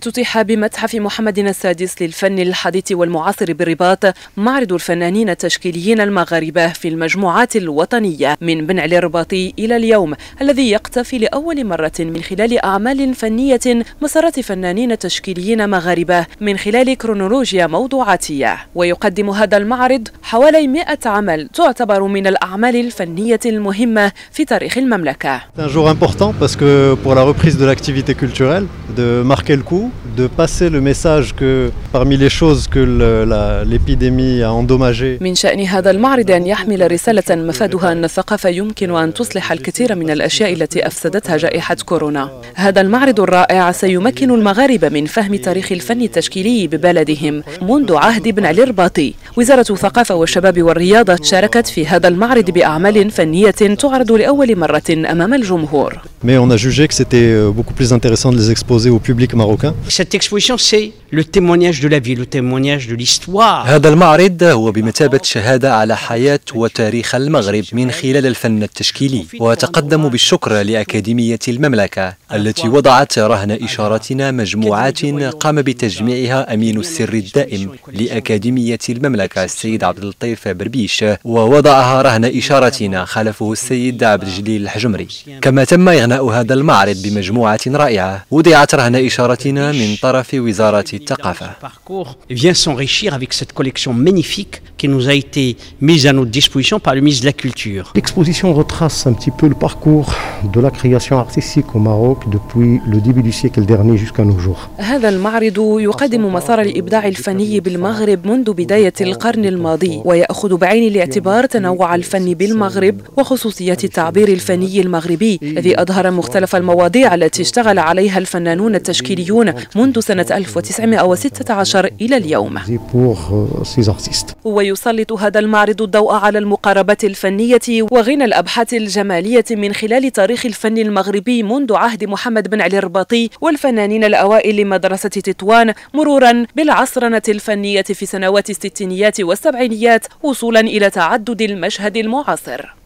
افتتح بمتحف محمد السادس للفن الحديث والمعاصر بالرباط معرض الفنانين التشكيليين المغاربة في المجموعات الوطنية من بن علي الرباطي إلى اليوم، الذي يقتفي لأول مرة من خلال أعمال فنية مسارات فنانين تشكيليين مغاربة من خلال كرونولوجيا موضوعاتية. ويقدم هذا المعرض حوالي 100 عمل تعتبر من الأعمال الفنية المهمة في تاريخ المملكة. C'est un jour important parce que pour la reprise de l'activité culturelle, de marquer le coup, de passer le message que parmi les choses que l'épidémie a endommagées. من شأن هذا المعرض أن يحمل رسالة مفادها أن الثقافة يمكن أن تصلح الكثير من الأشياء التي أفسدتها جائحة كورونا. هذا المعرض الرائع سيمكن المغاربة من فهم تاريخ الفن التشكيلي ببلدهم منذ عهد بن علي الرباطي. وزارة الثقافة والشباب والرياضة شاركت في هذا المعرض بأعمال فنية تعرض لأول مرة أمام الجمهور. Mais on a jugé que c'était beaucoup plus intéressant de les exposer au public marocain. Cette exposition, c'est le témoignage de la vie, le témoignage de l'histoire. هذا المعرض هو بمثابة شهادة على حياة وتاريخ المغرب من خلال الفن التشكيلي، وأتقدم بالشكر لأكاديمية المملكة التي وضعت رهن إشارتنا مجموعات قام بتجميعها أمين السر الدائم لأكاديمية المملكة السيد عبد اللطيف بربيش، ووضعها رهن إشارتنا خلفه السيد عبد الجليل الحجمري. كما تم إغناء هذا المعرض بمجموعة رائعة وضعت رهن إشارتنا من طرف وزارة الثقافة. Vient s'enrichir avec cette collection magnifique qui nous a été mise à notre disposition par le ministre de la Culture. L'exposition retrace un petit peu le parcours de la création artistique au Maroc depuis le début du siècle dernier jusqu'à nos jours. هذا المعرض يقدم مسار الإبداع الفني بالمغرب منذ بداية القرن الماضي، ويأخذ بعين الاعتبار تنوع الفن بالمغرب وخصوصيات التعبير الفني المغربي الذي أظهر مختلف المواضيع التي اشتغل عليها الفنانون التشكيليون منذ سنة 1916 إلى اليوم. ويسلط هذا المعرض الضوء على المقاربة الفنية وغنى الأبحاث الجمالية من خلال تاريخ الفن المغربي منذ عهد محمد بن علي الرباطي والفنانين الأوائل لمدرسة تطوان، مرورا بالعصرنة الفنية في سنوات الستينيات والسبعينيات، وصولا إلى تعدد المشهد المعاصر.